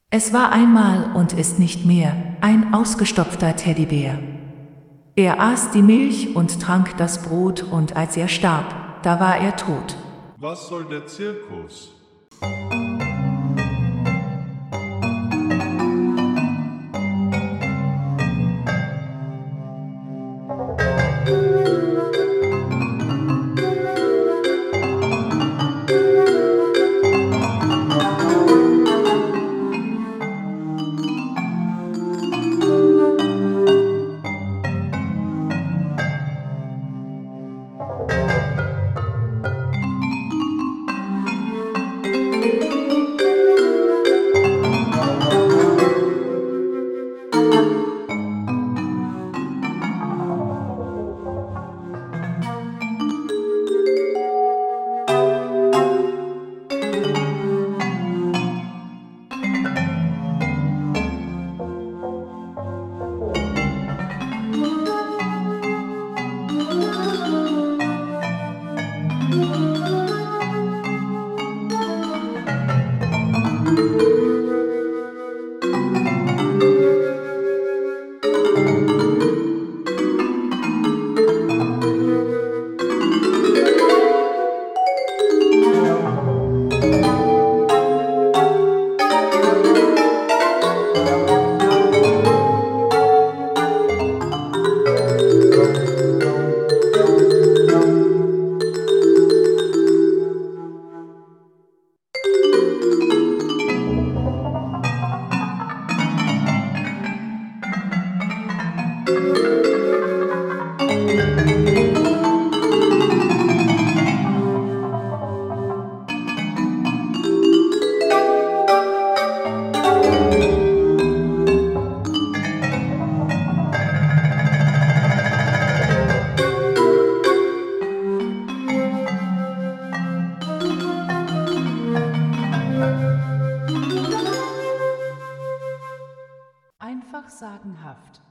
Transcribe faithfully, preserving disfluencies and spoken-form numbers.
Es war einmal und ist nicht mehr ein ausgestopfter Teddybär. Er aß die Milch und trank das Brot, und als er starb, da war er tot. Was soll der Zirkus? Einfach sagenhaft.